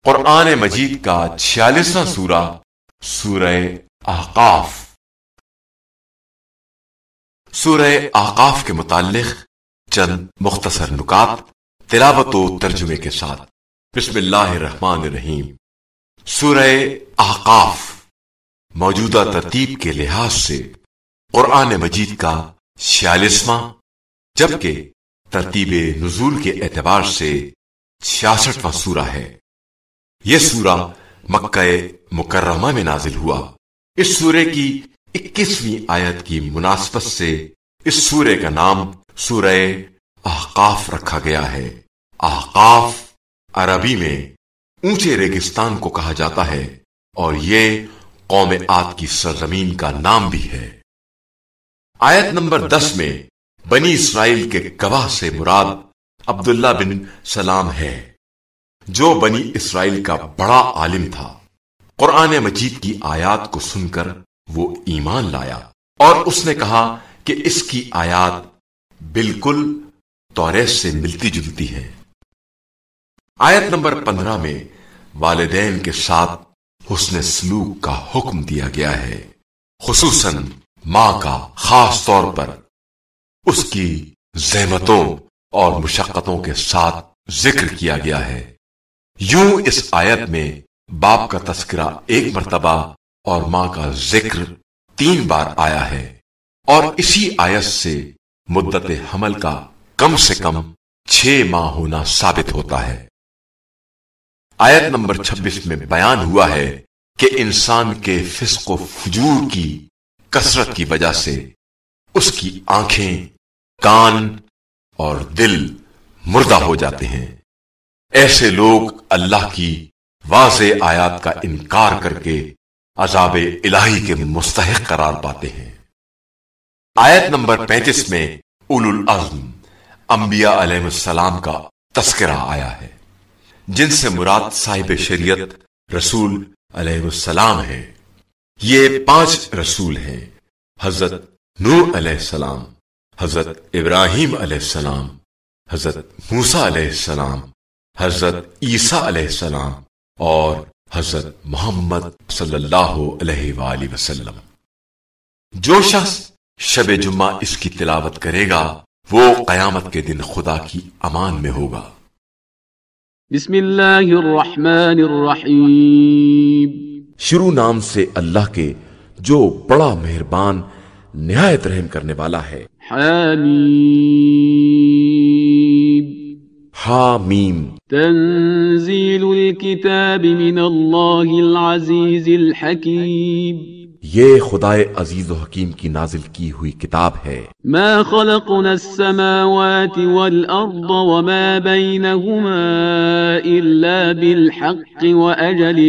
قرآن مجید کا 46واں سورہ سورہ احقاف۔ سورہ احقاف کے متعلق چند مختصر نکات تلاوت و ترجمے کے ساتھ۔ بسم اللہ الرحمن الرحیم۔ سورہ احقاف موجودہ ترتیب کے لحاظ سے قرآن مجید کا 46واں جبکہ ترتیب نزول کے اعتبار سے 66واں سورہ ہے۔ یہ سورہ مکہ مکرمہ میں نازل ہوا۔ اس سورے کی 21ویں آیت کی مناسبت سے اس سورے کا نام سورہ احقاف رکھا گیا ہے۔ احقاف عربی میں اونچے ریگستان کو کہا جاتا ہے اور یہ قوم عاد کی سرزمین کا نام بھی ہے۔ آیت نمبر 10 میں بنی اسرائیل کے گواہ سے مراد عبداللہ بن سلام ہے، جو بنی اسرائیل کا بڑا عالم تھا۔ قرآن مجید کی آیات کو سن کر وہ ایمان لایا اور اس نے کہا کہ اس کی آیات بالکل توریت سے ملتی جلتی ہے۔ آیت نمبر 15 میں والدین کے ساتھ حسن سلوک کا حکم دیا گیا ہے، خصوصاً ماں کا خاص طور پر اس کی زحمتوں اور مشقتوں کے ساتھ ذکر کیا گیا ہے۔ یوں اس آیت میں باپ کا تذکرہ 1 مرتبہ اور ماں کا ذکر 3 بار آیا ہے، اور اسی آیت سے مدت حمل کا کم سے کم 6 ماہ ہونا ثابت ہوتا ہے۔ آیت نمبر 26 میں بیان ہوا ہے کہ انسان کے فسق و فجور کی کثرت کی وجہ سے اس کی آنکھیں، کان اور دل مردہ ہو جاتے ہیں۔ ایسے لوگ اللہ کی واضح آیات کا انکار کر کے عذاب الہی کے مستحق قرار پاتے ہیں۔ آیت نمبر 35 میں اولو العزم انبیاء علیہ السلام کا تذکرہ آیا ہے، جن سے مراد صاحب شریعت رسول علیہ السلام ہے۔ یہ 5 رسول ہیں: حضرت نوح علیہ السلام، حضرت ابراہیم علیہ السلام، حضرت موسیٰ علیہ السلام، حضرت عیسیٰ علیہ السلام اور حضرت محمد صلی اللہ علیہ وآلہ وسلم۔ جو شخص شب جمعہ اس کی تلاوت کرے گا وہ قیامت کے دن خدا کی امان میں ہوگا۔ بسم اللہ الرحمن الرحیم۔ شروع نام سے اللہ کے جو بڑا مہربان نہایت رحم کرنے والا ہے۔ حامیم تنزیل الکتاب من اللہ العزیز الحکیم۔ یہ خدائے عزیز و حکیم کی نازل کی ہوئی کتاب ہے۔ ما خلقنا السماوات والارض وما بینہما الا بالحق واجل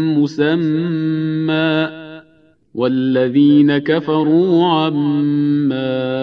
مسمى والذین کفروا عما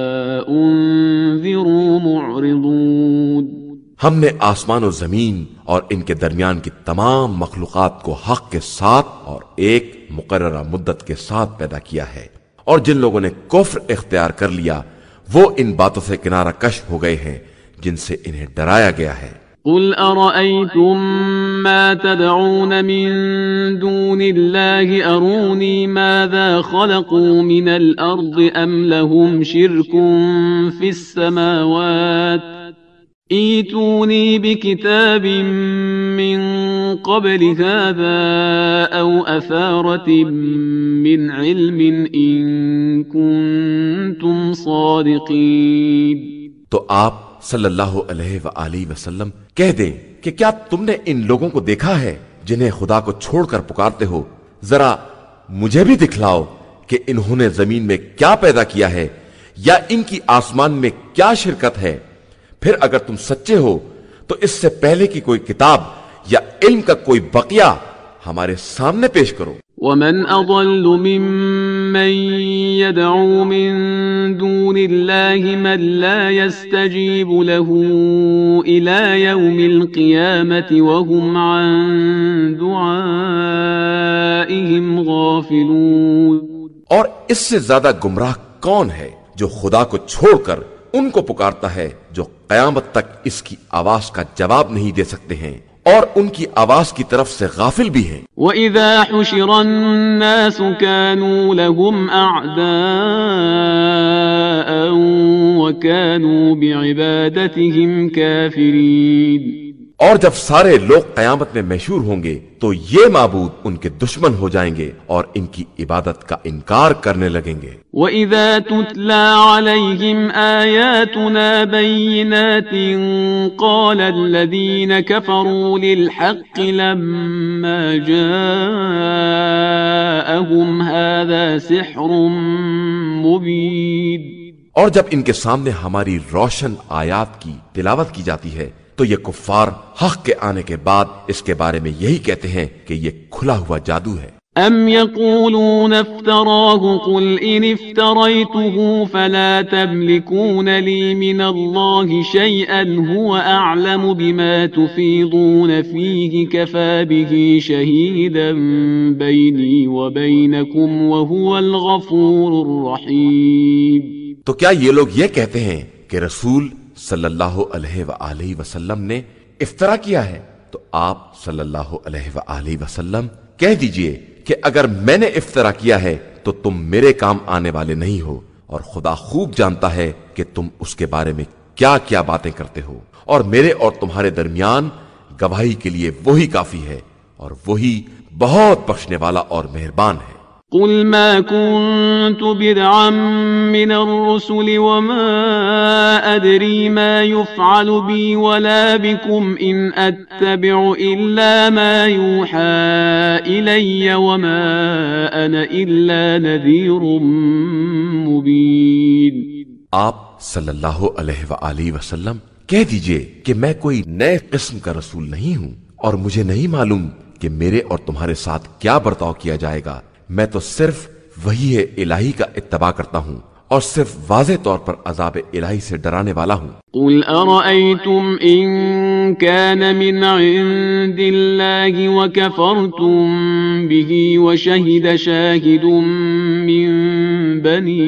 انذروا معرضون۔ ہم نے آسمان و زمین اور ان کے درمیان کی تمام مخلوقات کو حق کے ساتھ اور ایک مقررہ مدت کے ساتھ پیدا کیا ہے، اور جن لوگوں نے کفر اختیار کر لیا وہ ان باتوں سے کنارہ کش ہو گئے ہیں جن سے انہیں ڈرایا گیا ہے۔ قل ارأيتم ما تدعون من دون الله اروني ماذا خلقوا من الارض ام لهم شرك في السماوات ایتونی بکتاب من قبل هذا او اثارت من علم ان کنتم صادقین۔ تو آپ صلی اللہ علیہ وآلہ وسلم کہہ دیں کہ کیا تم نے ان لوگوں کو دیکھا ہے جنہیں خدا کو چھوڑ کر پکارتے ہو؟ ذرا مجھے بھی دکھلاؤ کہ انہوں نے زمین میں کیا پیدا کیا ہے یا ان کی آسمان میں کیا شرکت ہے۔ پھر اگر تم سچے ہو تو اس سے پہلے کی کوئی کتاب یا علم کا کوئی بقیہ ہمارے سامنے پیش کرو۔ ومن اضل ممن يدعو من دون الله من لا يستجيب له الى يوم القيامة وهم عن دعائهم غافلون۔ اور اس سے زیادہ گمراہ کون ہے جو خدا کو چھوڑ کر ان کو پکارتا ہے جو قیامت تک اس کی آواز کا جواب نہیں دے سکتے ہیں اور ان کی آواز کی طرف سے غافل بھی ہیں۔ وَإِذَا حُشِرَ النَّاسُ كَانُوا لَهُمْ أَعْدَاءً وَكَانُوا بِعِبَادَتِهِمْ كَافِرِينَ۔ اور جب سارے لوگ قیامت میں محشور ہوں گے تو یہ معبود ان کے دشمن ہو جائیں گے اور ان کی عبادت کا انکار کرنے لگیں گے۔ وَإِذَا تُتْلَى عَلَيْهِمْ آيَاتُنَا بَيِّنَاتٍ قَالَ الَّذِينَ كَفَرُوا لِلْحَقِّ لَمَّا جَاءَهُمْ هَذَا سِحْرٌ مُبِينٌ۔ اور جب ان کے سامنے ہماری روشن آیات کی تلاوت کی جاتی ہے تو یہ کفار حق کے آنے کے بعد اس کے بارے میں یہی کہتے ہیں کہ یہ کھلا ہوا جادو ہے۔ ام يقولون افتراه قل ان افتريته فلا تملكون لي من الله شيئا هو اعلم بما تفيضون فيه كفى به شهيدا بيني وبينكم وهو الغفور الرحيم۔ تو کیا یہ لوگ یہ کہتے ہیں کہ رسول صلی اللہ علیہ وآلہ وسلم نے افطرا کیا ہے؟ تو آپ صلی اللہ علیہ وآلہ وسلم کہہ دیجئے کہ اگر میں نے افطرا کیا ہے تو تم میرے کام آنے والے نہیں ہو، اور خدا خوب جانتا ہے کہ تم اس کے بارے میں کیا کیا باتیں کرتے ہو، اور میرے اور تمہارے درمیان گواہی کے لیے وہی کافی ہے، اور وہی بہت بخشنے والا اور مہربان ہے۔ قل ما كنت بدعا من الرسل وما أدري ما يفعل بي ولا بكم إن أتبع إلا ما يوحى إلي وما أنا إلا نذير مبين۔ آپ صلی اللہ علیہ وآلہ وسلم کہہ دیجئے کہ میں کوئی نئے قسم کا رسول نہیں ہوں، اور مجھے نہیں معلوم کہ میرے اور تمہارے ساتھ کیا برتاؤ کیا جائے گا، میں تو صرف وحی الہی کا اتباع کرتا ہوں اور صرف واضح طور پر عذاب الہی سے ڈرانے والا ہوں۔ قل ارأيتم ان كان من عند الله وكفرتم به وشهد شاهد من بني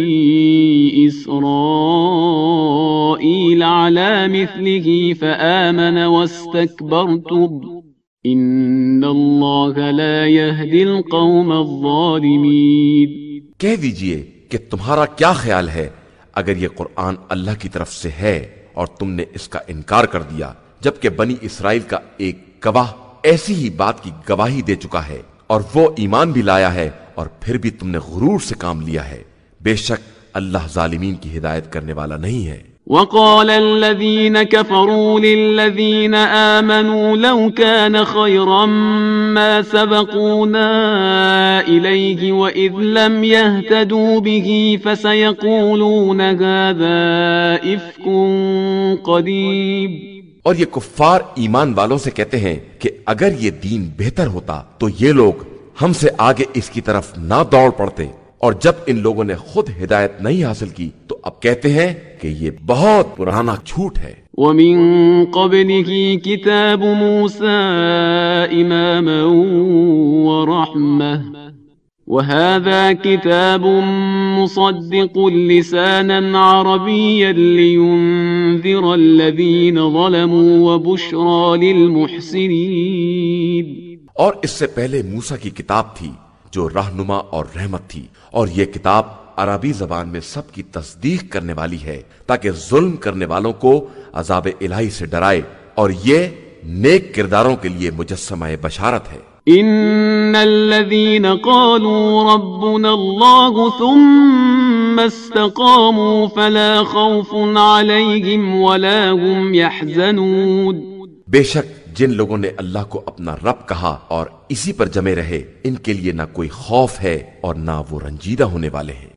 إسرائيل على مثله فآمن واستكبرتم ان اللہ لا يهدی القوم الظالمین۔ کہہ دیجئے کہ تمہارا کیا خیال ہے اگر یہ قرآن اللہ کی طرف سے ہے اور تم نے اس کا انکار کر دیا، جبکہ بنی اسرائیل کا ایک گواہ ایسی ہی بات کی گواہی دے چکا ہے اور وہ ایمان بھی لایا ہے، اور پھر بھی تم نے غرور سے کام لیا ہے، بے شک اللہ ظالمین کی ہدایت کرنے والا نہیں ہے۔ وقال الذين كفروا للذين آمنوا لو كان خيرا ما سبقونا إليه وإذ لم يهتدوا به فسيقولون هذا إفك قديم۔ اور یہ کفار ایمان والوں سے کہتے ہیں کہ اگر یہ دین بہتر ہوتا تو یہ لوگ ہم سے آگے اس کی طرف نہ دوڑ پڑتے، اور جب ان لوگوں نے خود ہدایت نہیں حاصل کی تو اب کہتے ہیں کہ یہ بہت پرانا جھوٹ ہے۔ وَمِن قَبْلِهِ كِتَابُ مُوسَىٰ إِمَامًا وَرَحْمَةً وَهَٰذَا كِتَابٌ مُصَدِّقٌ لِسَانًا عَرَبِيًّا لِيُنذِرَ الَّذِينَ ظَلَمُوا وَبُشْرَىٰ لِلْمُحْسِنِينَ۔ اور اس سے پہلے موسیٰ کی کتاب تھی جو رہنما اور رحمت تھی، اور یہ کتاب عربی زبان میں سب کی تصدیق کرنے والی ہے تاکہ ظلم کرنے والوں کو عذاب الہی سے ڈرائے، اور یہ نیک کرداروں کے لیے مجسمہ بشارت ہے۔ ان الذين قالوا ربنا الله ثم استقاموا فلا خوف عليهم ولا هم يحزنون۔ بے شک جن لوگوں نے اللہ کو اپنا رب کہا اور اسی پر جمے رہے، ان کے لیے نہ کوئی خوف ہے اور نہ وہ رنجیدہ ہونے والے ہیں۔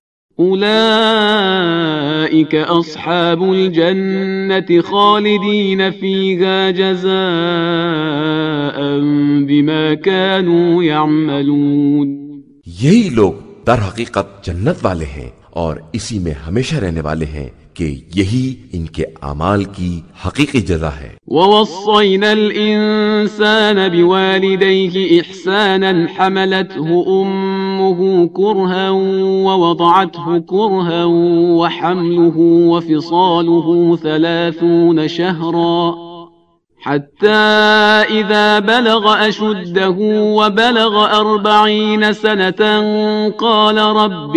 اولئک اصحاب الجنة خالدین فیہا جزاء بما كانوا يعملون۔ یہی لوگ در حقیقت جنت والے ہیں اور اسی میں ہمیشہ رہنے والے ہیں کہ یہی ان کے اعمال کی حقیقی جزا ہے۔ وَوَصَّيْنَا الْإِنسَانَ بِوَالِدَيْهِ إِحْسَانًا حَمَلَتْهُ أُمُّهُ كُرْهًا وَوَضَعَتْهُ كُرْهًا وَحَمْلُهُ وَفِصَالُهُ 30 شَهْرًا حتى إذا بلغ أشده وبلغ 40 سنة قال رب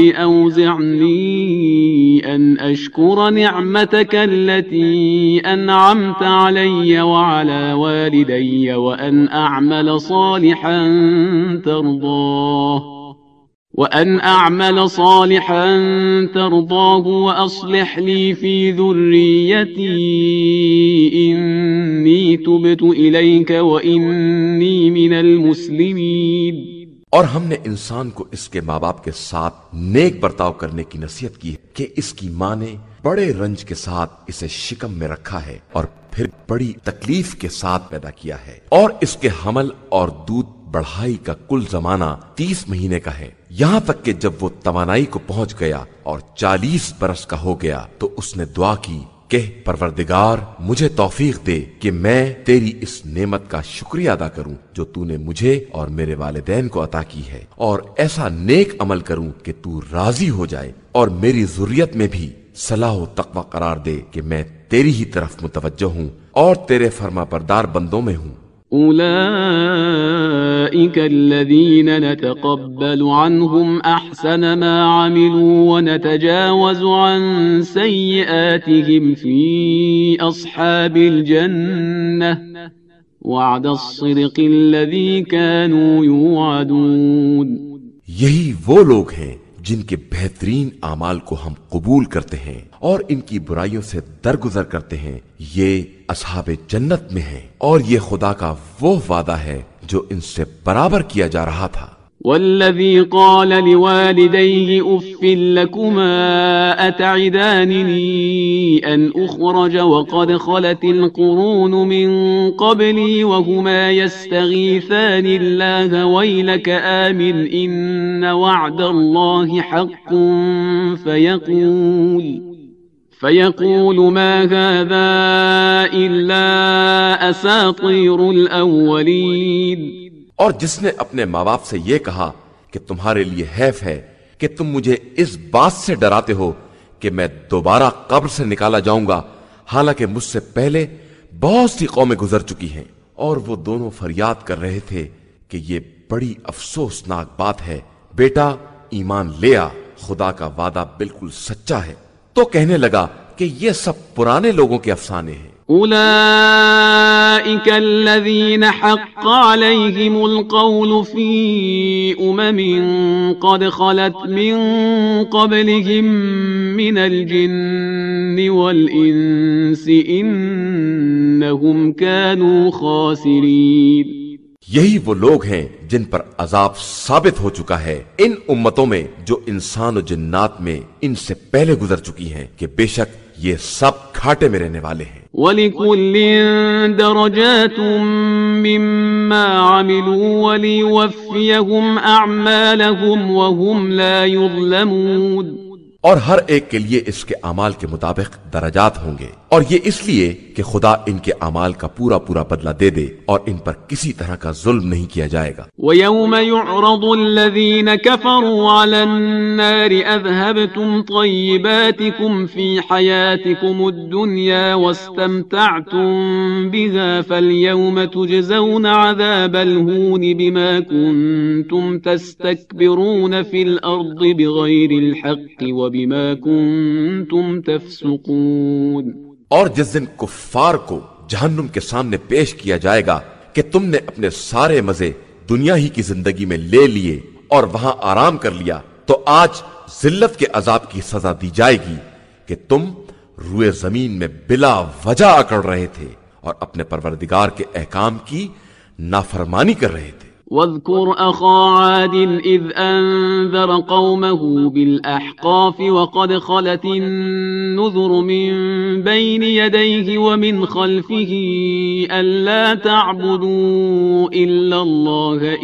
أوزعني أن أشكر نعمتك التي أنعمت علي وعلى والدي وأن أعمل صالحا ترضاه وأصلح لي في ذريتي إني تبت إليك وإني من المسلمين۔ اور ہم نے انسان کو اس کے ماں باپ کے ساتھ نیک برتاؤ کرنے کی نصیحت کی ہے کہ اس کی ماں نے بڑے رنج کے ساتھ اسے شکم میں رکھا ہے اور پھر بڑی تکلیف کے ساتھ پیدا کیا ہے، اور اس کے حمل اور دودھ بڑھائی کا کل زمانہ 30 مہینے کا ہے، یہاں تک کہ جب وہ توانائی کو پہنچ گیا اور 40 برس کا ہو گیا تو اس نے دعا کی کہ پروردگار مجھے توفیق دے کہ میں تیری اس نعمت کا شکریہ ادا کروں جو تو نے مجھے اور میرے والدین کو عطا کی ہے، اور ایسا نیک عمل کروں کہ تو راضی ہو جائے، اور میری ذریت میں بھی صلاح و تقوی قرار دے کہ میں تیری ہی طرف متوجہ ہوں اور تیرے فرما بردار بندوں میں ہوں۔ أولئك الذين نتقبل عنهم أحسن ما عملوا ونتجاوز عن سيئاتهم في أصحاب الجنة وعد الصدق الذي كانوا يوعدون۔ یہی وہ لوگ ہیں جن کے بہترین اعمال کو ہم قبول کرتے ہیں اور ان کی برائیوں سے درگزر کرتے ہیں، یہ اصحاب جنت میں ہیں، اور یہ خدا کا وہ وعدہ ہے جو ان سے برابر کیا جا رہا تھا۔ والذي قال لوالديه أف لكما أتعدانني أن أخرج وقد خلت القرون من قبلي وهما يستغيثان الله ويلك آمن إن وعد الله حق فيقول ما هذا إلا أساطير الأولين۔ اور جس نے اپنے ماں باپ سے یہ کہا کہ تمہارے لیے حیف ہے کہ تم مجھے اس بات سے ڈراتے ہو کہ میں دوبارہ قبر سے نکالا جاؤں گا، حالانکہ مجھ سے پہلے بہت سی قومیں گزر چکی ہیں، اور وہ دونوں فریاد کر رہے تھے کہ یہ بڑی افسوسناک بات ہے، بیٹا ایمان لے آ، خدا کا وعدہ بالکل سچا ہے۔ تو کہنے لگا کہ یہ سب پرانے لوگوں کے افسانے ہیں۔ أولئك الذين حق عليهم القول في قد خلت من قبلهم من الجن والإنس إنهم كانوا خاسرين۔ یہی وہ لوگ ہیں جن پر عذاب ثابت ہو چکا ہے ان امتوں میں جو انسان و جنات میں ان سے پہلے گزر چکی ہیں کہ بے شک یہ سب گھاٹے میں رہنے والے ہیں۔ وَلِكُلٍّ دَرَجَاتٌ مِّمَّا عَمِلُوا وَلِيُوَفِّيَهُمْ أَعْمَالَهُمْ وَهُمْ لَا يُظْلَمُونَ۔ اور ہر ایک کے لیے اس کے اعمال کے مطابق درجات ہوں گے، اور یہ اس لیے کہ خدا ان کے اعمال کا پورا بدلہ دے دے اور ان پر کسی طرح کا ظلم نہیں کیا جائے گا۔ وَيَوْمَ يُعْرَضُ الَّذِينَ كَفَرُوا عَلَى النَّارِ أَذْهَبْتُمْ طَيِّبَاتِكُمْ فِي حَيَاتِكُمُ الدُّنْيَا وَاسْتَمْتَعْتُمْ بِهَا فَالْيَوْمَ تُجْزَوْنَ عَذَابَ الْهُونِ بِمَا كُنتُمْ تَسْتَكْبِرُونَ فِي الْأَرْضِ بِغَيْرِ الْحَقِّ وَبِمَا كُنتُمْ تَفْسُقُونَ۔ اور جس دن کفار کو جہنم کے سامنے پیش کیا جائے گا کہ تم نے اپنے سارے مزے دنیا ہی کی زندگی میں لے لیے اور وہاں آرام کر لیا، تو آج ذلت کے عذاب کی سزا دی جائے گی کہ تم روئے زمین میں بلا وجہ اکڑ رہے تھے اور اپنے پروردگار کے احکام کی نافرمانی کر رہے تھے۔ واذكر أخا عاد إذ أنذر قومه بالأحقاف وقد خلت النذر من بين يديه ومن خلفه ألا تعبدوا إلا الله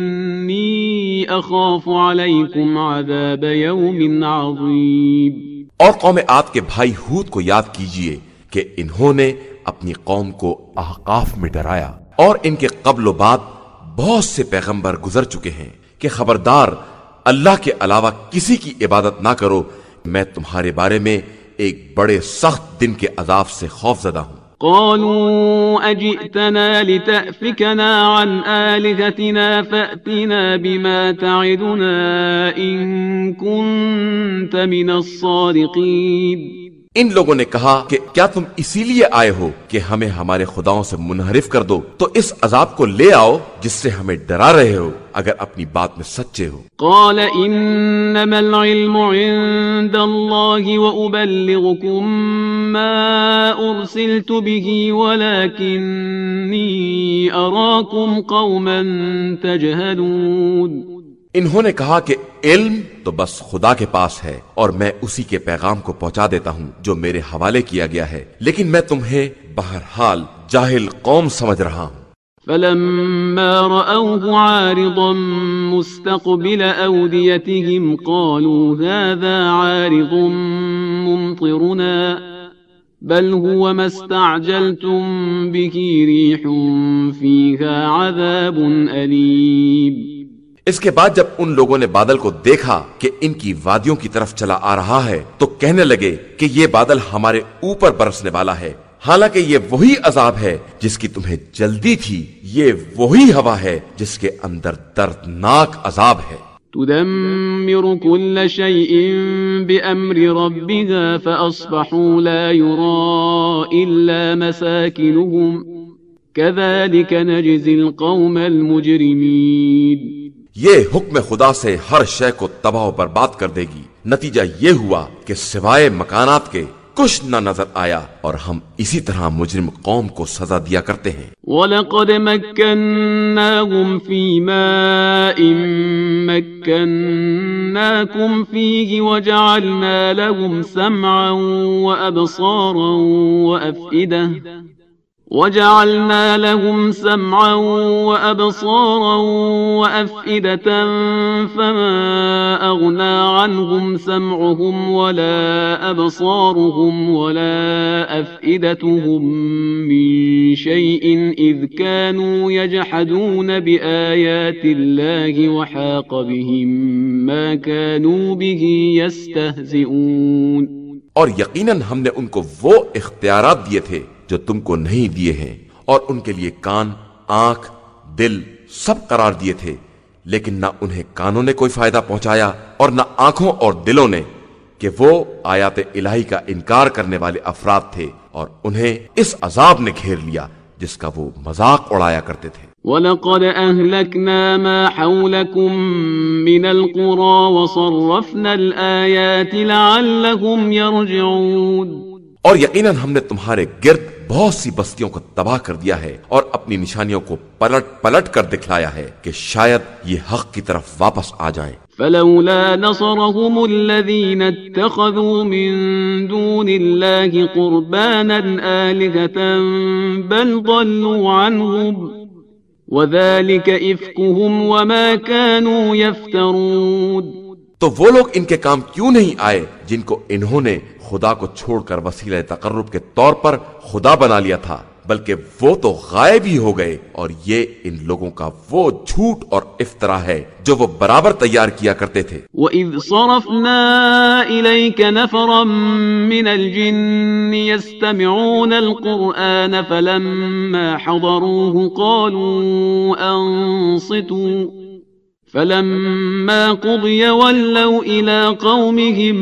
إني أخاف عليكم عذاب يوم عظيم۔ اور قوم عاد کے بھائی ہود کو یاد کیجئے کہ انہوں نے اپنی قوم کو احقاف میں ڈرایا، اور ان کے قبل و بعد بہت سے پیغمبر گزر چکے ہیں کہ خبردار اللہ کے علاوہ کسی کی عبادت نہ کرو، میں تمہارے بارے میں ایک بڑے سخت دن کے عذاب سے خوف زدہ ہوں۔ قالوا أجئتنا لتأفكنا عن آلهتنا فأتنا بما تعدنا إن كنت من الصادقين. ان لوگوں نے کہا کہ کیا تم اسی لیے آئے ہو کہ ہمیں ہمارے خداؤں سے منحرف کر دو، تو اس عذاب کو لے آؤ جس سے ہمیں ڈرا رہے ہو اگر اپنی بات میں سچے ہو. قال انما العلم عند الله وابلغكم ما ارسلت به ولكني اراكم قوما تجهلون. انہوں نے کہا کہ علم تو بس خدا کے پاس ہے اور میں اسی کے پیغام کو پہنچا دیتا ہوں جو میرے حوالے کیا گیا ہے، لیکن میں تمہیں بہرحال جاہل قوم سمجھ رہا ہوں. فلما رأوه عارضا مستقبل أوديتهم قالوا هذا عارض ممطرنا بل هو ما استعجلتم به ريح فيها عذاب أليم. اس کے بعد جب ان لوگوں نے بادل کو دیکھا کہ ان کی وادیوں کی طرف چلا آ رہا ہے تو کہنے لگے کہ یہ بادل ہمارے اوپر برسنے والا ہے، حالانکہ یہ وہی عذاب ہے جس کی تمہیں جلدی تھی، یہ وہی ہوا ہے جس کے اندر دردناک عذاب ہے. تدمر كل شيء بأمر ربها فأصبحوا لا يرى إلا مساكنهم كذلك نجزي القوم المجرمين. یہ حکم خدا سے ہر شے کو تباہ و برباد کر دے گی. نتیجہ یہ ہوا کہ سوائے مکانات کے کچھ نہ نظر آیا، اور ہم اسی طرح مجرم قوم کو سزا دیا کرتے ہیں. وَلَقَدْ مَكَّنَّاهُمْ فِي مَاءٍ مَكَّنَّاكُمْ فِيهِ وَجَعَلْنَا لَهُمْ سَمْعًا وَأَبْصَارًا وَأَفْئِدَةً فما أغنى عنهم سمعهم ولا أبصارهم ولا أفئدتهم من شيء إذ كانوا يجحدون بآيات الله وحاق بهم ما كانوا به يستهزئون. اور یقیناً ہم نے ان کو وہ اختیارات دیے تھے جو تم کو نہیں دیے ہیں، اور ان کے لیے کان، آنکھ، دل سب قرار دیے تھے، لیکن نہ انہیں کانوں نے کوئی فائدہ پہنچایا اور نہ آنکھوں اور دلوں نے، کہ وہ آیات الہی کا انکار کرنے والے افراد تھے، اور انہیں اس عذاب نے گھیر لیا جس کا وہ مذاق اڑایا کرتے تھے. وَلَقَدْ أَهْلَكْنَا مَا حَوْلَكُمْ مِنَ الْقُرَى وَصَرَّفْنَا الْآيَاتِ لَعَلَّهُمْ يَرْجِعُونَ. اور یقیناً ہم نے تمہارے گرد بہت سی بستیوں کو تباہ کر دیا ہے اور اپنی نشانیوں کو پلٹ پلٹ کر دکھلایا ہے کہ شاید یہ حق کی طرف واپس آ جائیں. فلولا نصرهم الذين اتخذوا من دون الله قربانا آلهة بل ضلوا عنهم وذلك إفكهم وما كانوا يفترون. تو وہ لوگ ان کے کام کیوں نہیں آئے جن کو انہوں نے خدا کو چھوڑ کر وسیلہ تقرب کے طور پر خدا بنا لیا تھا، بلکہ وہ تو غائب ہی ہو گئے، اور یہ ان لوگوں کا وہ جھوٹ اور افترا ہے جو وہ برابر تیار کیا کرتے تھے. وَإِذْ صَرَفْنَا إِلَيْكَ نَفَرًا مِّنَ الْجِنِّ يَسْتَمِعُونَ الْقُرْآنَ فَلَمَّا حَضَرُوهُ قَالُوا أَنصِتُوا فَلَمَّا قُضِيَ وَلَّوْا إِلَىٰ قَوْمِهِمْ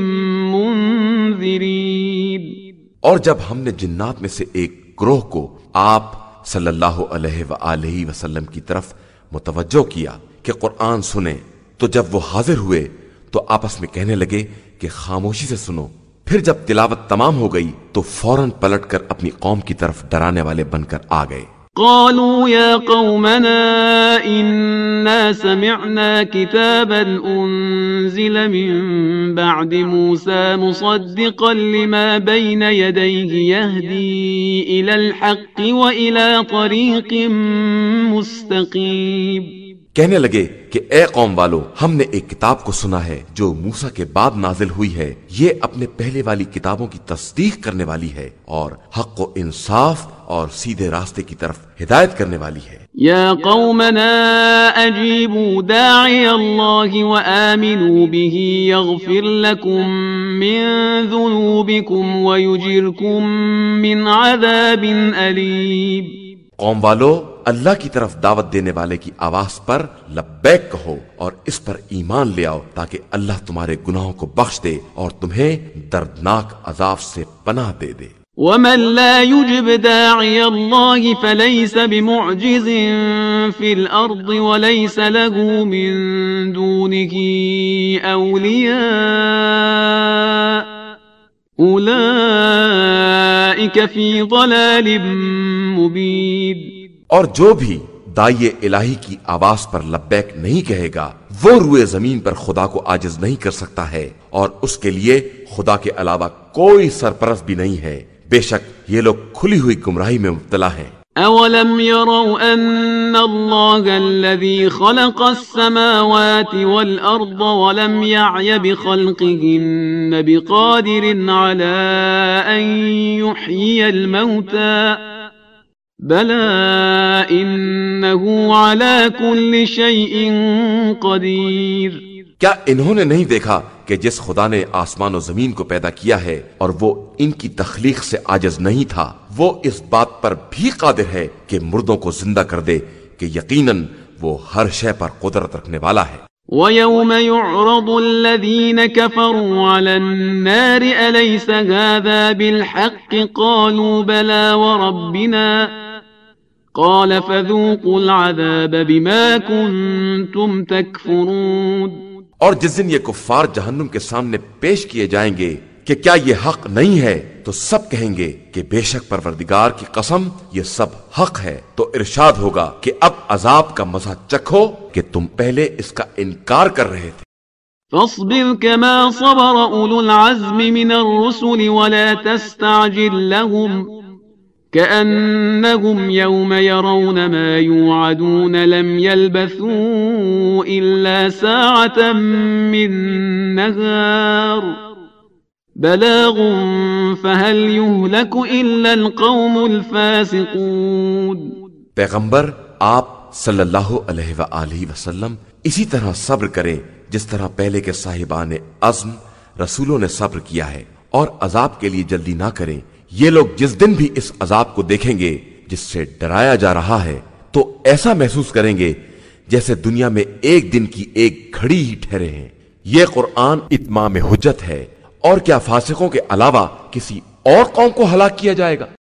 مُنذِرِينَ. اور جب ہم نے جنات میں سے ایک گروہ کو آپ صلی اللہ علیہ وآلہ وسلم کی طرف متوجہ کیا کہ قرآن سنیں، تو جب وہ حاضر ہوئے تو آپس میں کہنے لگے کہ خاموشی سے سنو. پھر جب تلاوت تمام ہو گئی تو فوراً پلٹ کر اپنی قوم کی طرف ڈرانے والے بن کر آ گئے. قالوا يا قومنا إنا سمعنا كتابا أنزل من بعد موسى مصدقا لما بين يديه يهدي إلى الحق وإلى طريق مستقيم. کہنے لگے کہ اے قوم والو، ہم نے ایک کتاب کو سنا ہے جو موسیٰ کے بعد نازل ہوئی ہے، یہ اپنے پہلے والی کتابوں کی تصدیق کرنے والی ہے اور حق و انصاف اور سیدھے راستے کی طرف ہدایت کرنے والی ہے۔ یا قومنا اجیبوا داعی اللہ وآمنوا به یغفر لکم من ذنوبکم ویجرکم من عذاب علیم۔ قوم والو، اللہ کی طرف دعوت دینے والے کی آواز پر لبیک کہو اور اس پر ایمان لے آؤ تاکہ اللہ تمہارے گناہوں کو بخش دے اور تمہیں دردناک عذاب سے پناہ دے دے۔ ومن لا يجب داعي الله فليس بمعجز في الأرض وليس له من دونه أولياء أولئك في ضلال مبين۔ اور جو بھی داعی الہی کی آواز پر لبیک نہیں کہے گا وہ روئے زمین پر خدا کو عاجز نہیں کر سکتا ہے، اور اس کے لیے خدا کے علاوہ کوئی سرپرست بھی نہیں ہے۔ بے شک یہ لوگ کھلی ہوئی گمراہی میں مبتلا ہیں۔ اولم يروا ان الله الذي خلق السماوات والارض ولم يعي بخلقهن بقادر على ان يحيي الموتى بلى انه على كل شيء قدير۔ کیا انہوں نے نہیں دیکھا کہ جس خدا نے آسمان و زمین کو پیدا کیا ہے اور وہ ان کی تخلیق سے عاجز نہیں تھا، وہ اس بات پر بھی قادر ہے کہ مردوں کو زندہ کر دے کہ یقیناً وہ ہر شے پر قدرت رکھنے والا ہے۔ وَيَوْمَ يُعْرَضُ الَّذِينَ كَفَرُوا عَلَى النَّارِ أَلَيْسَ هَذَا بِالْحَقِّ قَالُوا بَلَى وَرَبِّنَا قَالَ فَذُوقُوا الْعَذَابَ بِمَا كُنتُمْ تَكْفُرُونَ۔ اور جس دن یہ کفار جہنم کے سامنے پیش کیے جائیں گے کہ کیا یہ حق نہیں ہے، تو سب کہیں گے کہ بے شک پروردگار کی قسم یہ سب حق ہے۔ تو ارشاد ہوگا کہ اب عذاب کا مزہ چکھو کہ تم پہلے اس کا انکار کر رہے تھے۔ فاصبر كما صبر أولو العزم من الرسل ولا تستعجل لهم كأنهم يوم يرون ما يوعدون لم يلبثوا إلا ساعة من نهار بلاغ فهل يهلك إلا القوم الفاسقون۔ پیغمبر آپ صلی اللہ علیہ وآلہ وسلم اسی طرح صبر کریں جس طرح پہلے کے صاحبان عزم رسولوں نے صبر کیا ہے، اور عذاب کے لیے جلدی نہ کریں۔ یہ لوگ جس دن بھی اس عذاب کو دیکھیں گے جس سے ڈرایا جا رہا ہے تو ایسا محسوس کریں گے جیسے دنیا میں ایک دن کی ایک گھڑی ہی ٹھہرے ہیں۔ یہ قرآن اتمام حجت ہے، اور کیا فاسقوں کے علاوہ کسی اور قوم کو ہلاک کیا جائے گا؟